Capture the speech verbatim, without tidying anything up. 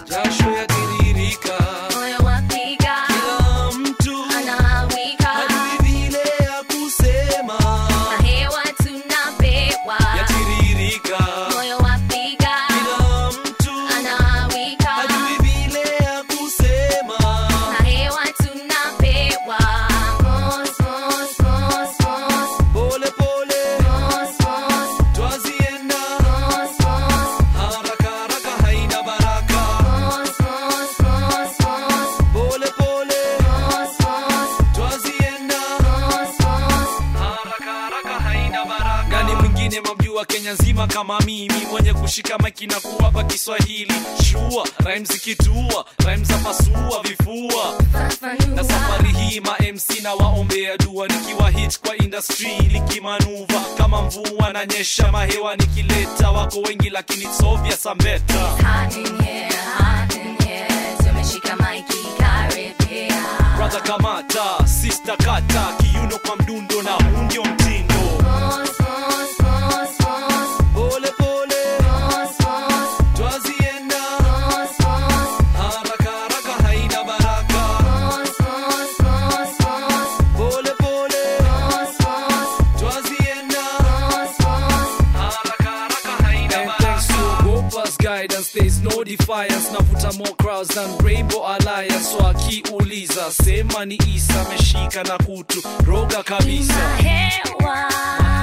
jasho yatiririka, moyo wapiga, kila mtu anawika, hajui vile ya kusema, na hewa tunapewa, yatiririka, moyo wapiga, kila mtu anawika, hajui vile ya kusema, na hewa tunapewa. Mos, mos, mos, mos, pole pole mos, mos, twazienda, mos, mos, haraka haraka haina baraka, mos, mos, mos, mos, pole pole mos, mos, twazienda, mos, mos. haraka haraka haina baraka. Nani mwingine mamjua Kenya nzima kama mimi, mwenye kushika maiki na kuwapa Kiswahili shua, rhymes zikitua, rhymes za pasua vifua. Na safari hii ma M C na waombea dua, nikiwa hit kwa industry likimanuva kama mvua na nyesha, mahewa nikileta wako wengi lakini it's obvious I'm better. Hot in here, hot in here, tumeshika maiki karibia. Brother kamata, sister kata, kiuno kwa mdundo na huu ndio mtindo. Mos, mos, mos, mos, Pole pole mos, mos, twazienda, mos, mos, haraka haraka haina baraka, mos, mos, mos, mos, pole pole mos, mos, twazienda, mos, mos. haraka haraka haina baraka. And thanks to Gopa's guidance, there's no defiance. Navuta more crowds than Rainbow Alliance. So akiuliza sema ni Isa, meshika na kutu roga kabisa. Hewa